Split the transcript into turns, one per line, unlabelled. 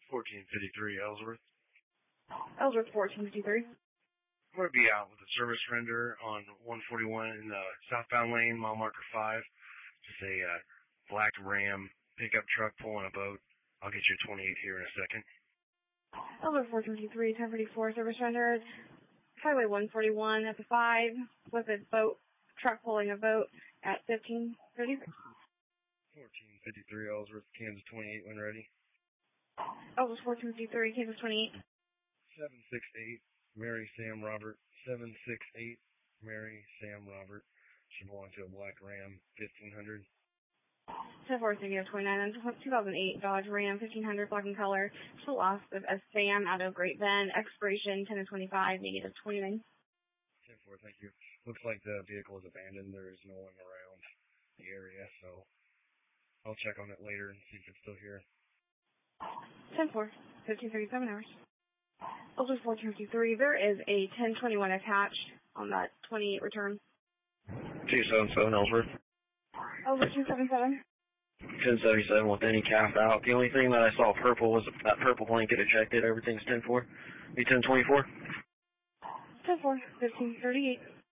1453 Ellsworth.
Ellsworth 1453.
I'm going to be out with a service render on 141 in the southbound lane, mile marker 5. Just a black Ram pickup truck pulling a boat. I'll get you a 28 here in a second.
Ellsworth 1453, 1034, service render. Highway 141 at the 5 with a boat, truck pulling a boat at 1533.
1453 Ellsworth, Kansas 28 when ready.
Ellsworth 1453, Kansas 28.
768, Mary Sam Robert. 768, Mary Sam Robert. She belonged to a black Ram 1500.
10-4, 29, 2008 Dodge Ram 1500, black in color. To loss of a Sam out of Great Bend. Expiration 10/25, negative 29.
10-4, thank you. Looks like the vehicle is abandoned. There is no one around the area, so I'll check on it later and see if it's still here.
10-4, 1537 hours. Ellsworth 1453, there is a 1021 attached on that 28 return.
277 Ellsworth.
Ellsworth 277.
1077 with any calf out. The only thing that I saw purple was that purple blanket ejected. Everything's 10-4. Be 1024.
10-4, 1538.